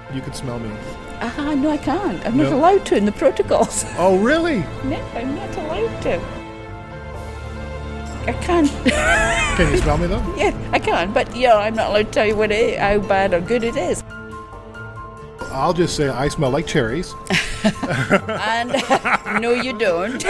you could smell me. No, I can't. I'm not No? allowed to in the protocols. Oh, really? No, I'm not allowed to. I can't. Can you smell me, though? Yeah, I can, but I'm not allowed to tell you what it is, how bad or good it is. I'll just say I smell like cherries. And no, you don't.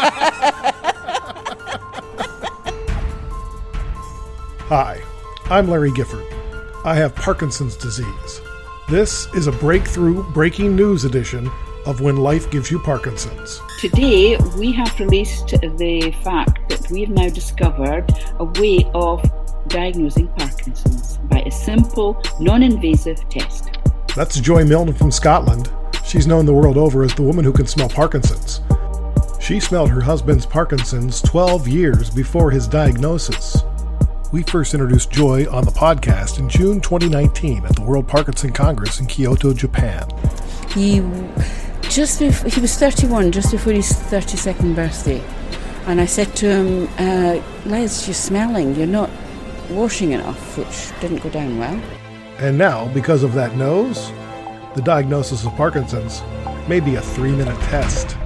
Hi, I'm Larry Gifford. I have Parkinson's disease. This is a breaking news edition of When Life Gives You Parkinson's. Today, we have released the fact that we have now discovered a way of diagnosing Parkinson's by a simple, non-invasive test. That's Joy Milne from Scotland. She's known the world over as the woman who can smell Parkinson's. She smelled her husband's Parkinson's 12 years before his diagnosis. We first introduced Joy on the podcast in June 2019 at the World Parkinson Congress in Kyoto, Japan. He was 31, just before his 32nd birthday. And I said to him, Les, you're smelling, you're not washing enough, which didn't go down well. And now, because of that nose, the diagnosis of Parkinson's may be a 3-minute test.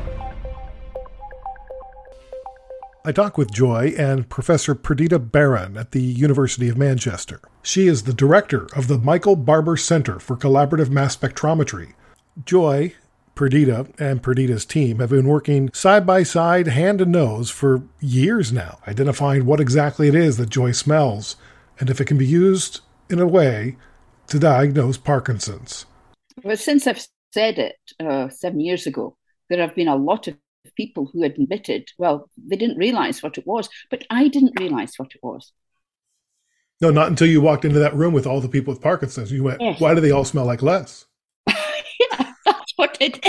I talk with Joy and Professor Perdita Barran at the University of Manchester. She is the director of the Michael Barber Center for Collaborative Mass Spectrometry. Joy, Perdita, and Perdita's team have been working side by side, hand to nose, for years now, identifying what exactly it is that Joy smells, and if it can be used in a way to diagnose Parkinson's. Well, since I've said it 7 years ago, there have been a lot of people who admitted, well, they didn't realize what it was, but I didn't realize what it was. No, not until you walked into that room with all the people with Parkinson's. You went, yes. Why do they all smell like Les? Yeah, that's what it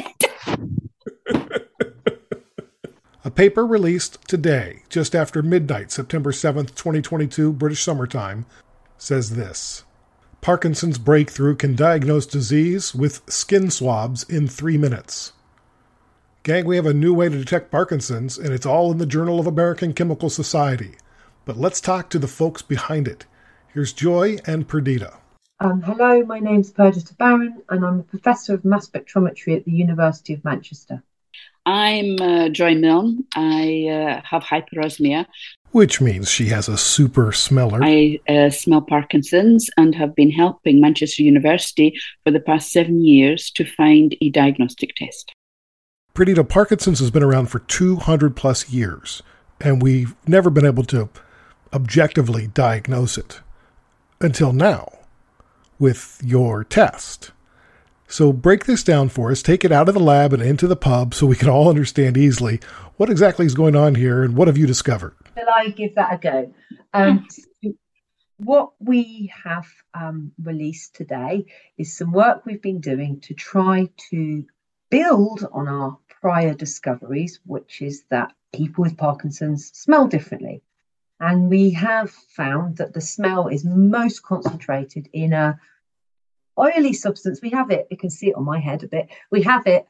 did. A paper released today, just after midnight, September 7th, 2022, British summertime, says this. Parkinson's breakthrough can diagnose disease with skin swabs in 3 minutes. Gang, we have a new way to detect Parkinson's, and it's all in the Journal of American Chemical Society. But let's talk to the folks behind it. Here's Joy and Perdita. Hello, my name's Perdita Barran, and I'm a professor of mass spectrometry at the University of Manchester. I'm Joy Milne. I have hyperosmia. Which means she has a super smeller. I smell Parkinson's and have been helping Manchester University for the past 7 years to find a diagnostic test. Perdita, Parkinson's has been around for 200 plus years, and we've never been able to objectively diagnose it until now with your test. So break this down for us, take it out of the lab and into the pub so we can all understand easily what exactly is going on here and what have you discovered? Shall I give that a go? What we have released today is some work we've been doing to try to build on our prior discoveries, which is that people with Parkinson's smell differently. And we have found that the smell is most concentrated in a oily substance. We have it, you can see it on my head a bit. We have it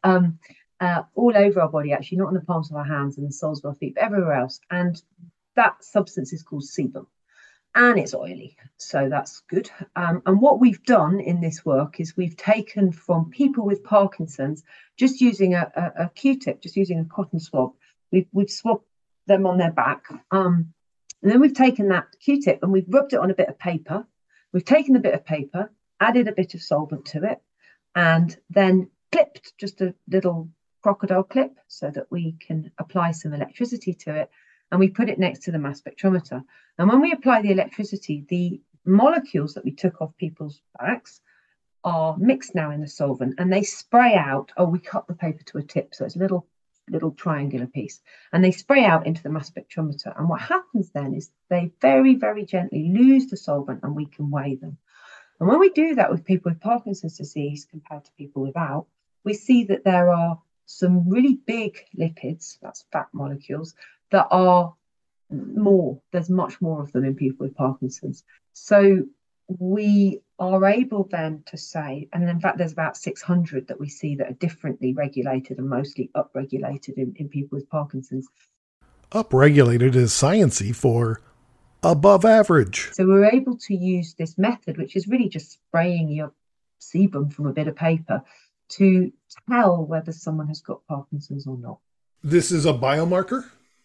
all over our body, actually, not on the palms of our hands and the soles of our feet, but everywhere else. And that substance is called sebum. And it's oily, so that's good. And what we've done in this work is we've taken from people with Parkinson's, just using a Q-tip, just using a cotton swab. We've swabbed them on their back. And then we've taken that Q-tip and we've rubbed it on a bit of paper. We've taken the bit of paper, added a bit of solvent to it, and then clipped just a little crocodile clip so that we can apply some electricity to it. And we put it next to the mass spectrometer. And when we apply the electricity, the molecules that we took off people's backs are mixed now in the solvent, and they spray out. We cut the paper to a tip, so it's a little triangular piece. And they spray out into the mass spectrometer. And what happens then is they very, very gently lose the solvent and we can weigh them. And when we do that with people with Parkinson's disease compared to people without, we see that there are some really big lipids, that's fat molecules, that are more, there's much more of them in people with Parkinson's. So we are able then to say, and in fact, there's about 600 that we see that are differently regulated and mostly upregulated in people with Parkinson's. Upregulated is sciencey for above average. So we're able to use this method, which is really just spraying your sebum from a bit of paper to tell whether someone has got Parkinson's or not. This is a biomarker?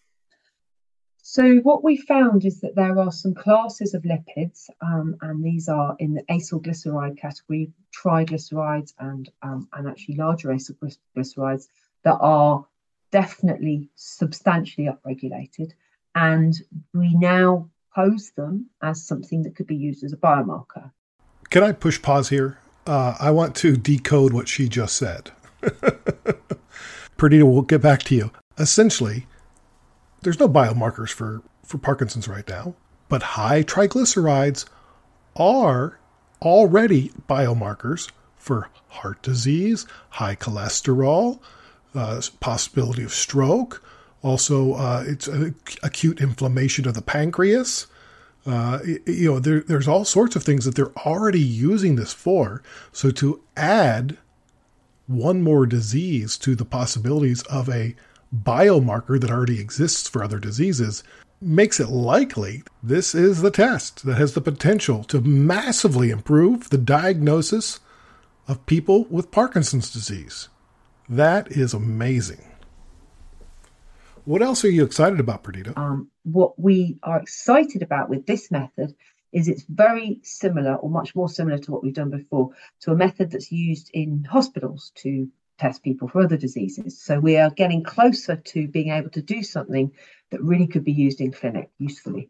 So what we found is that there are some classes of lipids, and these are in the acylglyceride category, triglycerides and actually larger acylglycerides, that are definitely substantially upregulated. And we now pose them as something that could be used as a biomarker. Can I push pause here? I want to decode what she just said. Perdita, we'll get back to you. Essentially, there's no biomarkers for Parkinson's right now, but high triglycerides are already biomarkers for heart disease, high cholesterol, possibility of stroke. Also, it's acute inflammation of the pancreas. There's all sorts of things that they're already using this for. So to add one more disease to the possibilities of a biomarker that already exists for other diseases makes it likely this is the test that has the potential to massively improve the diagnosis of people with Parkinson's disease. That is amazing. What else are you excited about, Perdita? What we are excited about with this method is it's very similar, or much more similar to what we've done before, to a method that's used in hospitals to test people for other diseases. So we are getting closer to being able to do something that really could be used in clinic usefully.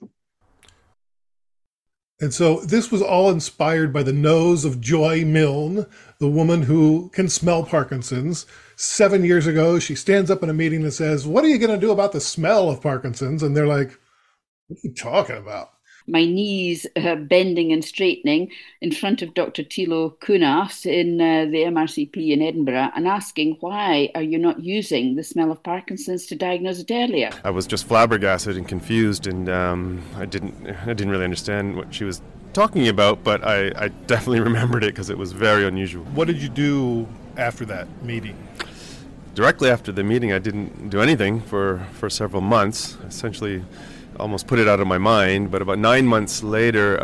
And so this was all inspired by the nose of Joy Milne, the woman who can smell Parkinson's. 7 years ago, she stands up in a meeting and says, "What are you going to do about the smell of Parkinson's?" And they're like, "What are you talking about?" My knees bending and straightening in front of Dr. Thilo Kunas in the MRCP in Edinburgh and asking, why are you not using the smell of Parkinson's to diagnose it earlier? I was just flabbergasted and confused, and I didn't really understand what she was talking about, but I definitely remembered it because it was very unusual. What did you do after that meeting? Directly after the meeting, I didn't do anything for several months. Essentially, almost put it out of my mind. But about 9 months later,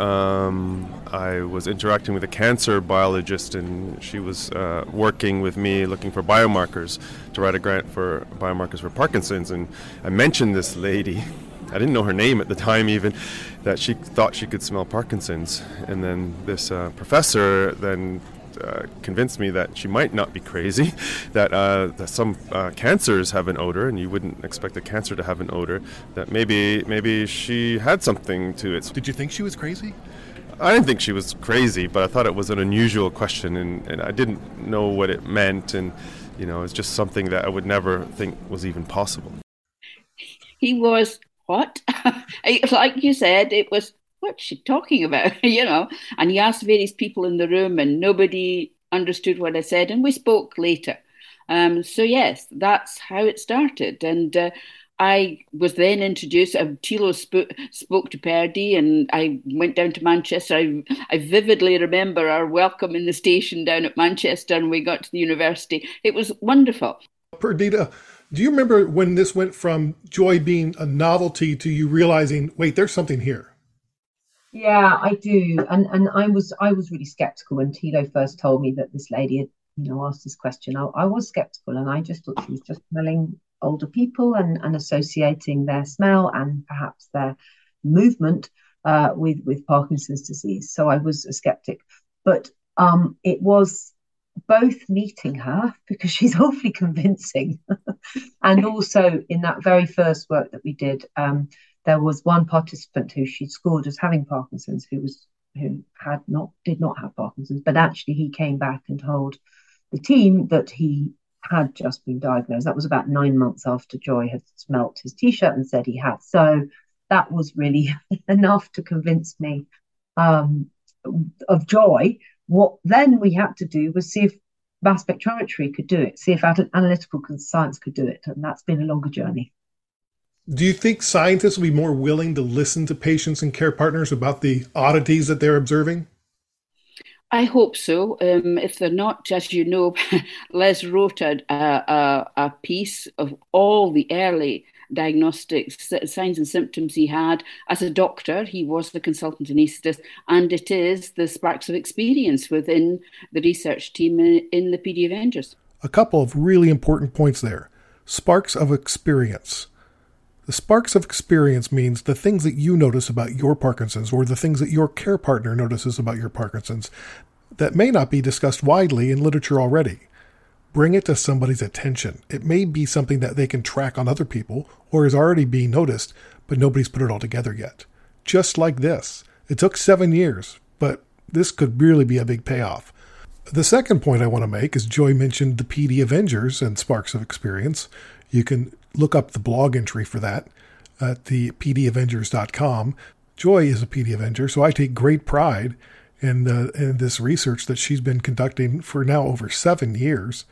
I was interacting with a cancer biologist, and she was working with me looking for biomarkers to write a grant for biomarkers for Parkinson's. And I mentioned this lady, I didn't know her name at the time even, that she thought she could smell Parkinson's. And then this professor then convinced me that she might not be crazy, that some cancers have an odor, and you wouldn't expect a cancer to have an odor, that maybe she had something to it. Did you think she was crazy? I didn't think she was crazy, but I thought it was an unusual question, and I didn't know what it meant, and it's just something that I would never think was even possible. He was, what? Like you said, it was, what's she talking about? And he asked various people in the room and nobody understood what I said. And we spoke later. So yes, that's how it started. And I was then introduced, Thilo spoke to Perdy, and I went down to Manchester. I vividly remember our welcome in the station down at Manchester, and we got to the university. It was wonderful. Perdita, do you remember when this went from Joy being a novelty to you realizing, wait, there's something here? Yeah, I do. And I was really skeptical when Thilo first told me that this lady had, asked this question. I was skeptical, and I just thought she was just smelling older people and associating their smell and perhaps their movement with Parkinson's disease. So I was a skeptic. But it was both meeting her, because she's awfully convincing, and also in that very first work that we did, there was one participant who she scored as having Parkinson's, who did not have Parkinson's, but actually he came back and told the team that he had just been diagnosed. That was about 9 months after Joy had smelt his T-shirt and said he had. So that was really enough to convince me of Joy. What then we had to do was see if mass spectrometry could do it, see if analytical science could do it, and that's been a longer journey. Do you think scientists will be more willing to listen to patients and care partners about the oddities that they're observing? I hope so. If they're not, as you know, Les wrote a piece of all the early diagnostics, signs and symptoms he had. As a doctor, he was the consultant anaesthetist, and it is the sparks of experience within the research team in the PD Avengers. A couple of really important points there. Sparks of experience. The sparks of experience means the things that you notice about your Parkinson's or the things that your care partner notices about your Parkinson's that may not be discussed widely in literature already. Bring it to somebody's attention. It may be something that they can track on other people or is already being noticed, but nobody's put it all together yet. Just like this. It took 7 years, but this could really be a big payoff. The second point I want to make is Joy mentioned the PD Avengers and Sparks of Experience. You can look up the blog entry for that at the pdavengers.com. Joy is a PD Avenger, so I take great pride in this research that she's been conducting for now over 7 years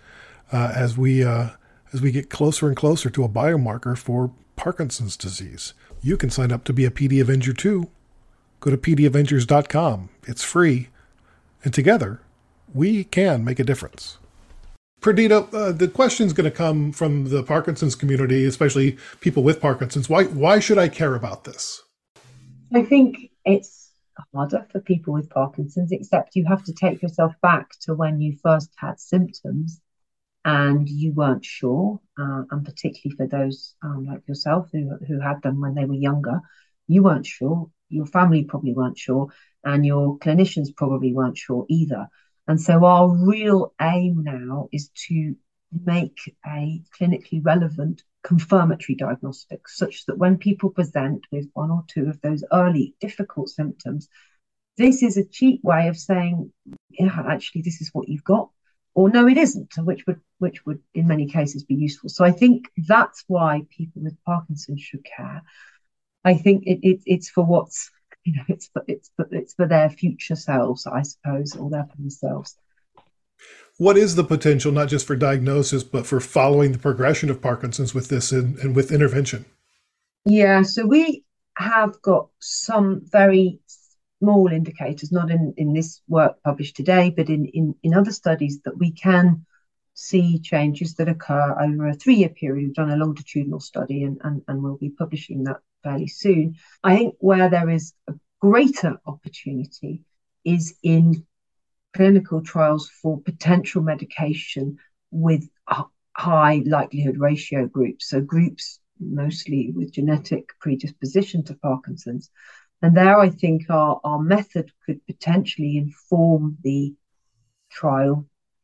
as we get closer and closer to a biomarker for Parkinson's disease. You can sign up to be a PD Avenger too. Go to pdavengers.com. It's free. And together, we can make a difference. Perdita, the question's going to come from the Parkinson's community, especially people with Parkinson's. Why should I care about this? I think it's harder for people with Parkinson's, except you have to take yourself back to when you first had symptoms and you weren't sure, and particularly for those like yourself who had them when they were younger, you weren't sure, your family probably weren't sure, and your clinicians probably weren't sure either. And so our real aim now is to make a clinically relevant confirmatory diagnostic such that when people present with one or two of those early difficult symptoms, this is a cheap way of saying, yeah, actually, this is what you've got, or no, it isn't, which would in many cases be useful. So I think that's why people with Parkinson's should care. I think it's for what's, it's for their future selves, I suppose, or their themselves. What is the potential, not just for diagnosis, but for following the progression of Parkinson's with this and with intervention? Yeah, so we have got some very small indicators, not in this work published today, but in other studies, that we can see changes that occur over a 3-year period. We've done a longitudinal study and we'll be publishing that fairly soon. I think where there is a greater opportunity is in clinical trials for potential medication with a high likelihood ratio groups, so groups mostly with genetic predisposition to Parkinson's. And there I think our method could potentially inform the trial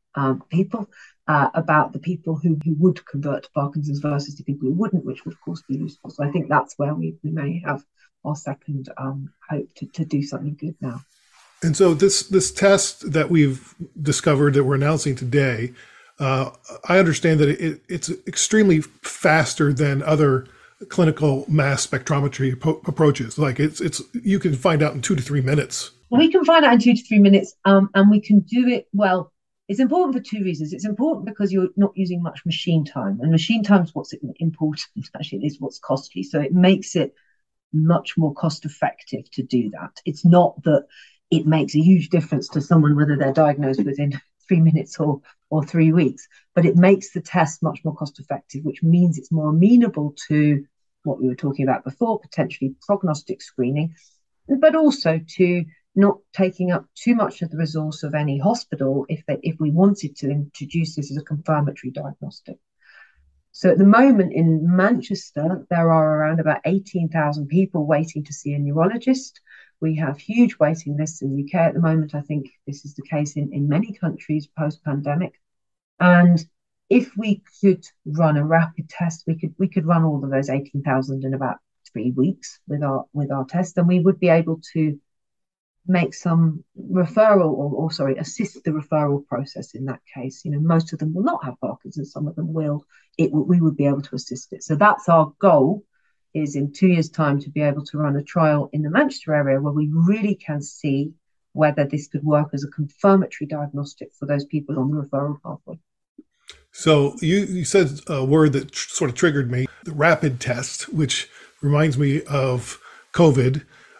people about the people who would convert to Parkinson's versus the people who wouldn't, which would of course be useful. So I think that's where we may have our second hope to do something good now. And so this test that we've discovered that we're announcing today, I understand that it's extremely faster than other clinical mass spectrometry approaches. Like it's you can find out in 2 to 3 minutes. We can find out in 2 to 3 minutes, and we can do it well. It's important for 2 reasons. It's important because you're not using much machine time, and machine time is what's important. Actually, it is what's costly. So it makes it much more cost effective to do that. It's not that it makes a huge difference to someone whether they're diagnosed within 3 minutes or 3 weeks, but it makes the test much more cost effective, which means it's more amenable to what we were talking about before, potentially prognostic screening, but also to not taking up too much of the resource of any hospital if we wanted to introduce this as a confirmatory diagnostic. So at the moment in Manchester, there are around about 18,000 people waiting to see a neurologist. We have huge waiting lists in the UK at the moment. I think this is the case in many countries post-pandemic. And if we could run a rapid test, we could run all of those 18,000 in about 3 weeks with our test, and we would be able to make some referral or assist the referral process in that case. Most of them will not have Parkinson's, some of them will. We would be able to assist it. So that's our goal, is in 2 years' time to be able to run a trial in the Manchester area where we really can see whether this could work as a confirmatory diagnostic for those people on the referral pathway. So you said a word that sort of triggered me, the rapid test, which reminds me of COVID.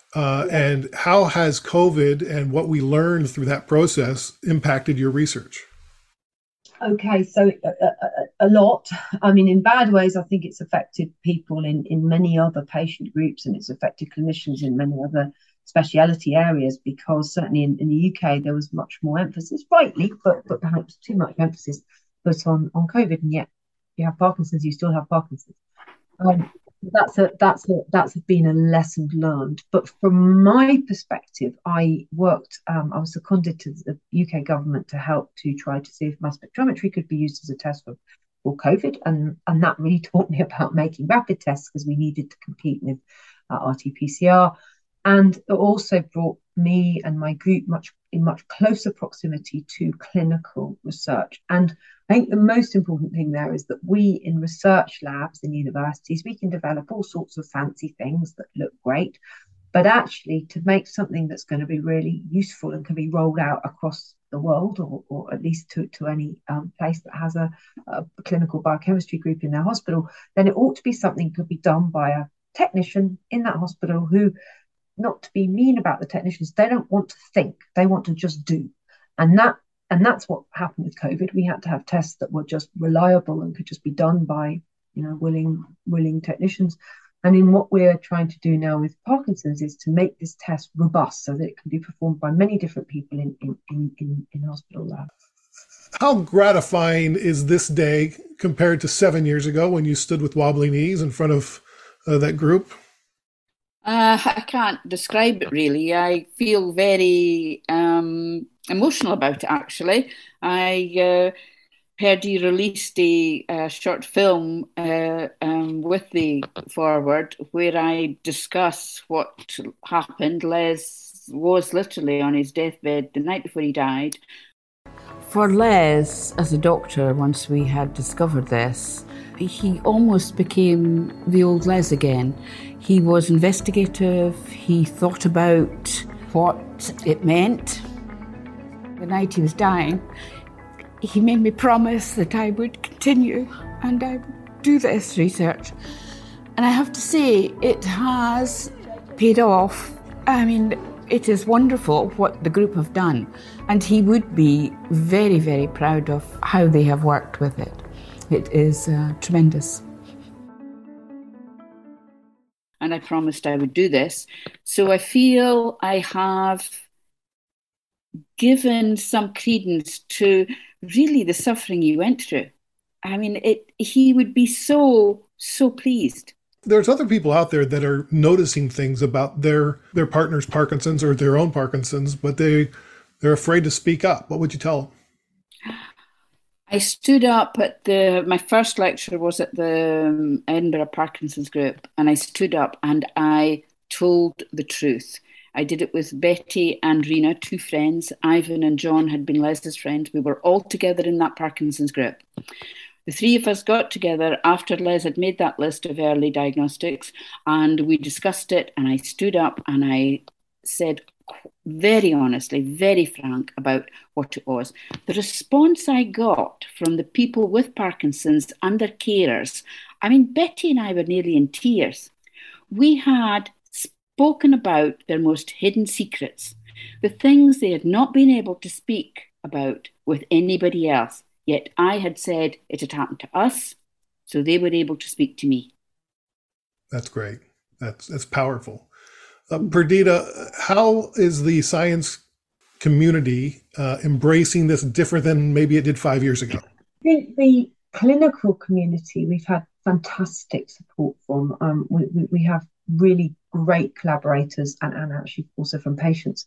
And how has COVID and what we learned through that process impacted your research? Okay, so a lot. I mean, in bad ways, I think it's affected people in many other patient groups, and it's affected clinicians in many other speciality areas, because certainly in the UK there was much more emphasis, rightly, but perhaps too much emphasis put on COVID, and yet you have Parkinson's, you still have Parkinson's. That's been a lesson learned. But from my perspective, I was seconded to the UK government to help to try to see if mass spectrometry could be used as a test for COVID, and that really taught me about making rapid tests, because we needed to compete with RT-PCR, and it also brought me and my group in much closer proximity to clinical research. And I think the most important thing there is that we, in research labs in universities, we can develop all sorts of fancy things that look great, but actually to make something that's going to be really useful and can be rolled out across the world, or at least to any place that has a clinical biochemistry group in their hospital, then it ought to be something that could be done by a technician in that hospital who, not to be mean about the technicians, they don't want to think, they want to just do. And that's what happened with COVID. We had to have tests that were just reliable and could just be done by, willing technicians. And in what we're trying to do now with Parkinson's is to make this test robust so that it can be performed by many different people in hospital labs. How gratifying is this day compared to 7 years ago when you stood with wobbly knees in front of that group? I can't describe it really. I feel very emotional about it, actually. I heard you released a short film with the foreword where I discuss what happened. Les was literally on his deathbed the night before he died. For Les, as a doctor, once we had discovered this, he almost became the old Les again. He was investigative, he thought about what it meant. The night he was dying, he made me promise that I would continue and I would do this research. And I have to say, it has paid off. I mean, it is wonderful what the group have done. And he would be very, very proud of how they have worked with it. It is tremendous. And I promised I would do this. So I feel I have given some credence to really the suffering he went through. I mean, he would be so pleased. There's other people out there that are noticing things about their partner's Parkinson's or their own Parkinson's, but they're afraid to speak up. What would you tell them? I stood up at my first lecture was at the Edinburgh Parkinson's group, and I stood up and I told the truth. I did it with Betty and Rena, two friends. Ivan and John had been Les's friends. We were all together in that Parkinson's group. The three of us got together after Les had made that list of early diagnostics, and we discussed it, and I stood up and I said very honestly, very frank about what it was. The response I got from the people with Parkinson's and their carers, I mean, Betty and I were nearly in tears. We had spoken about their most hidden secrets, the things they had not been able to speak about with anybody else. Yet I had said it had happened to us, so they were able to speak to me. That's great. That's powerful. Perdita, how is the science community embracing this different than maybe it did 5 years ago? I think the clinical community, we've had fantastic support from. We have really great collaborators and actually also from patients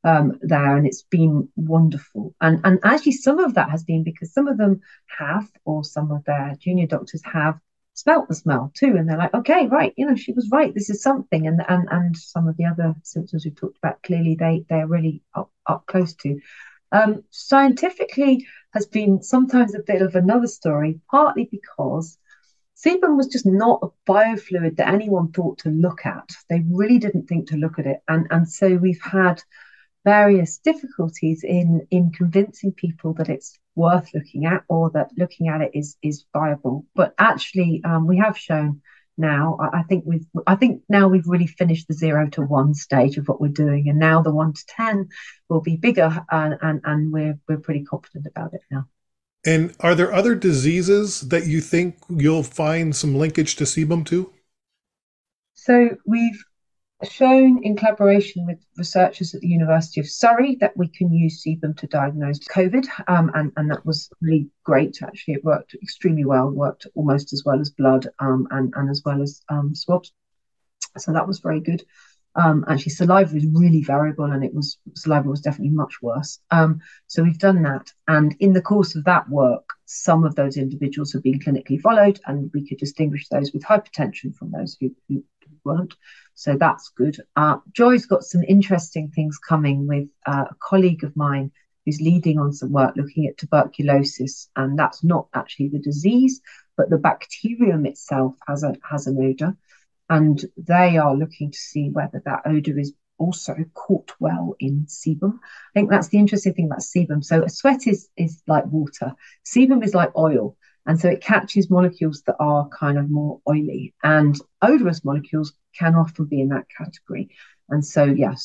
there, and it's been wonderful. And actually some of that has been because some of them have, or some of their junior doctors have, smelt the smell too, and they're like, okay, right, she was right, this is something. And some of the other symptoms we've talked about, clearly they're really up close to. Scientifically has been sometimes a bit of another story, partly because sebum was just not a biofluid that anyone thought to look at. They really didn't think to look at it, and so we've had various difficulties in convincing people that it's worth looking at, or that looking at it is viable. But actually, we have shown now. I think now we've really finished the 0 to 1 stage of what we're doing, and now the 1 to 10 will be bigger, and we're pretty confident about it now. And are there other diseases that you think you'll find some linkage to sebum to? So we've shown in collaboration with researchers at the University of Surrey that we can use sebum to diagnose COVID, and that was really great. Actually, it worked extremely well, worked almost as well as blood, and as well as swabs. So that was very good. Actually, saliva is really variable, and saliva was definitely much worse. So we've done that, and in the course of that work, some of those individuals have been clinically followed, and we could distinguish those with hypertension from those who weren't. So that's good. Joy's got some interesting things coming with a colleague of mine who's leading on some work looking at tuberculosis, and that's not actually the disease, but the bacterium itself has an odour. And they are looking to see whether that odour is also caught well in sebum. I think that's the interesting thing about sebum. So a sweat is like water. Sebum is like oil. And so it catches molecules that are kind of more oily. And odorous molecules can often be in that category. And so,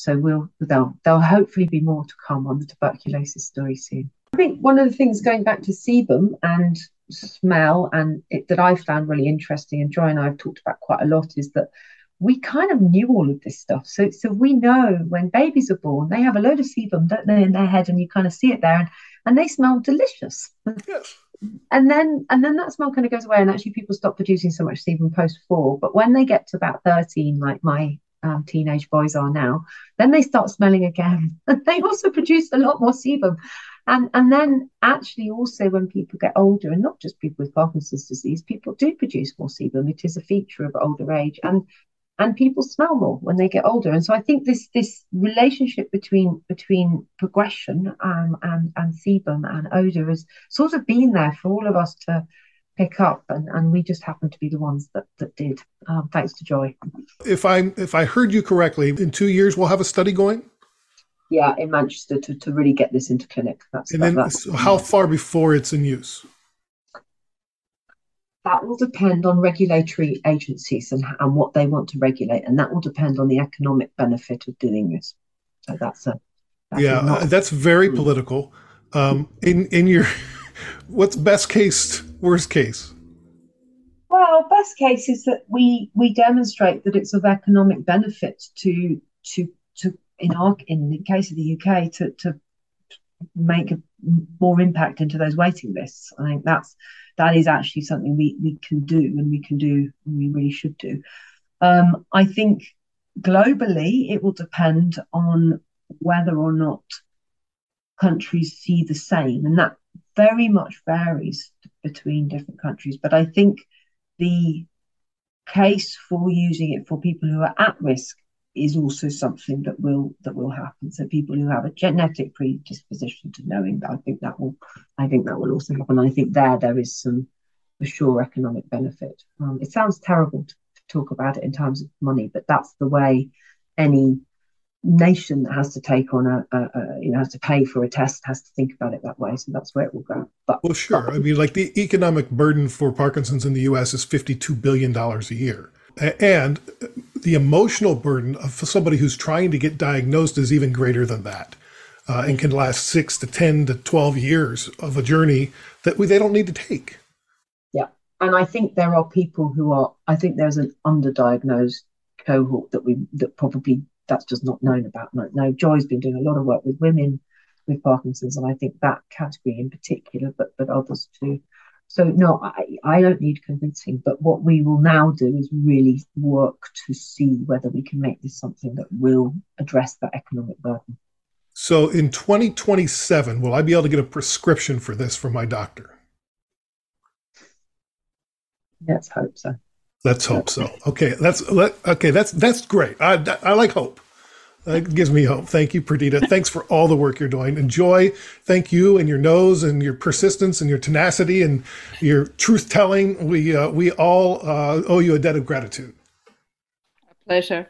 there'll hopefully be more to come on the tuberculosis story soon. I think one of the things going back to sebum and smell that I found really interesting, and Joy and I have talked about quite a lot, is that we kind of knew all of this stuff. So we know when babies are born, they have a load of sebum, don't they, in their head, and you kind of see it there, and they smell delicious. Yes. And then that smell kind of goes away, and actually people stop producing so much sebum post-4. But when they get to about 13, like my teenage boys are now, then they start smelling again. And they also produce a lot more sebum. And then actually also when people get older, and not just people with Parkinson's disease, people do produce more sebum. It is a feature of older age, and people smell more when they get older. And so I think this relationship between progression and sebum and odour has sort of been there for all of us to pick up, and we just happen to be the ones that did, thanks to Joy. If I heard you correctly, in 2 years we'll have a study going? Yeah, in Manchester to really get this into clinic. So how far before it's in use? That will depend on regulatory agencies and what they want to regulate, and that will depend on the economic benefit of doing this. So that's very political. In your, what's best case, worst case? Well, best case is that we demonstrate that it's of economic benefit to in the case of the UK to make more impact into those waiting lists. I think that is actually something we can do, and we really should do. I think globally it will depend on whether or not countries see the same, and that very much varies between different countries. But I think the case for using it for people who are at risk is also something that will happen. So people who have a genetic predisposition to knowing that, I think that will also happen. I think there is some for sure economic benefit. It sounds terrible to talk about it in terms of money, but that's the way any nation that has to take on has to pay for a test has to think about it that way. So that's where it will go. Well, sure. I mean, like the economic burden for Parkinson's in the U.S. is $52 billion a year. And the emotional burden of somebody who's trying to get diagnosed is even greater than that, and can last 6 to 10 to 12 years of a journey that they don't need to take. Yeah. And I think there are people I think there's an underdiagnosed cohort that probably that's just not known about. No, Joy's been doing a lot of work with women with Parkinson's, and I think that category in particular, but others too. So no, I don't need convincing, but what we will now do is really work to see whether we can make this something that will address that economic burden. So in 2027, will I be able to get a prescription for this from my doctor? Let's hope so. Let's hope so. Okay, that's great. I like hope. That gives me hope. Thank you, Perdita. Thanks for all the work you're doing. And Joy, thank you and your nose and your persistence and your tenacity and your truth-telling. We all owe you a debt of gratitude. A pleasure.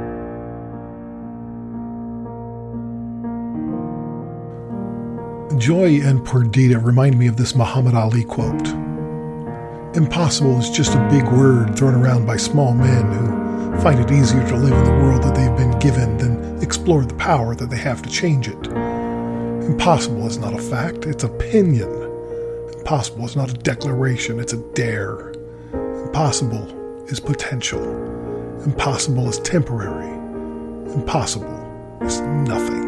Joy and Perdita remind me of this Muhammad Ali quote. Impossible is just a big word thrown around by small men who find it easier to live in the world that they've been given than explore the power that they have to change it. Impossible is not a fact, it's opinion. impossible is not a declaration, it's a dare. Impossible is potential. Impossible is temporary. Impossible is nothing.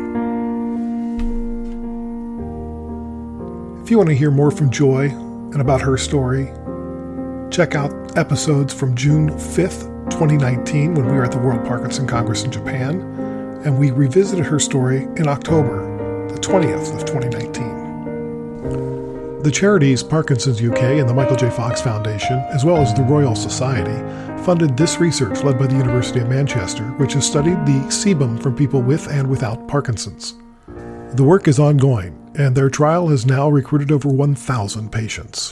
If you want to hear more from Joy and about her story, check out episodes from June 5th, 2019, when we were at the World Parkinson Congress in Japan, and we revisited her story in October, the 20th of 2019. The charities Parkinson's UK and the Michael J. Fox Foundation, as well as the Royal Society, funded this research led by the University of Manchester, which has studied the sebum from people with and without Parkinson's. The work is ongoing, and their trial has now recruited over 1,000 patients.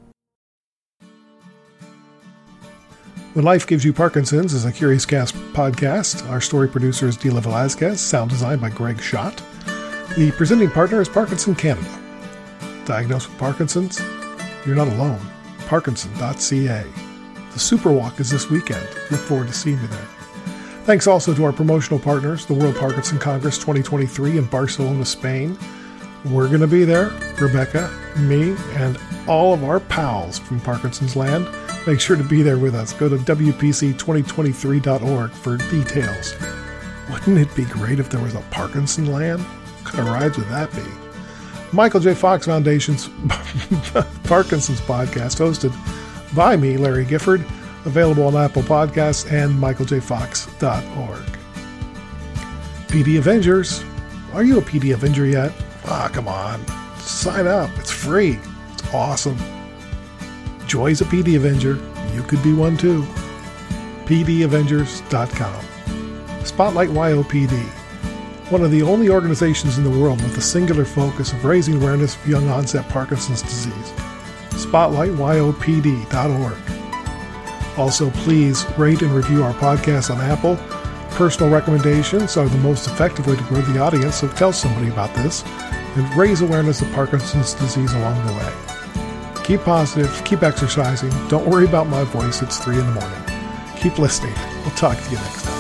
When Life Gives You Parkinson's is a Curious Cast podcast. Our story producer is Dila Velazquez, sound design by Greg Schott. The presenting partner is Parkinson Canada. Diagnosed with Parkinson's? You're not alone. Parkinson.ca. The Super Walk is this weekend. Look forward to seeing you there. Thanks also to our promotional partners, the World Parkinson Congress 2023 in Barcelona, Spain. We're going to be there, Rebecca, me, and all of our pals from Parkinson's Land. Make sure to be there with us. Go to WPC2023.org for details. Wouldn't it be great if there was a Parkinson Land? What kind of rides would that be? Michael J. Fox Foundation's Parkinson's podcast, hosted by me, Larry Gifford, available on Apple Podcasts and michaeljfox.org. PD Avengers. Are you a PD Avenger yet? Come on. Sign up. It's free. It's awesome. Joy's a PD Avenger. You could be one too. PDAvengers.com. Spotlight YOPD. One of the only organizations in the world with a singular focus of raising awareness of young onset Parkinson's disease. SpotlightYOPD.org. Also, please rate and review our podcast on Apple. Personal recommendations are the most effective way to grow the audience, so tell somebody about this and raise awareness of Parkinson's disease along the way. Keep positive, keep exercising. Don't worry about my voice, it's 3 a.m. Keep listening. We'll talk to you next time.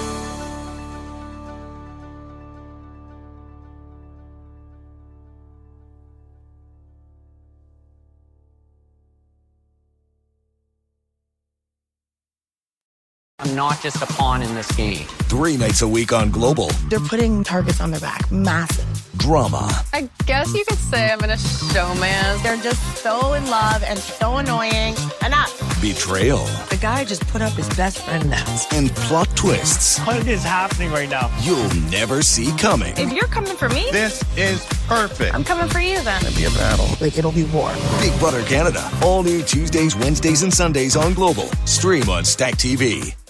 I'm not just a pawn in this game. 3 nights a week on Global. They're putting targets on their back. Massive. Drama. I guess you could say I'm in a showman. They're just so in love and so annoying. Enough. Betrayal. The guy just put up his best friend now. And plot twists. What is happening right now? You'll never see coming. If you're coming for me, this is perfect. I'm coming for you then. It'll be a battle. Like, it'll be war. Big Brother Canada. All new Tuesdays, Wednesdays, and Sundays on Global. Stream on Stack TV.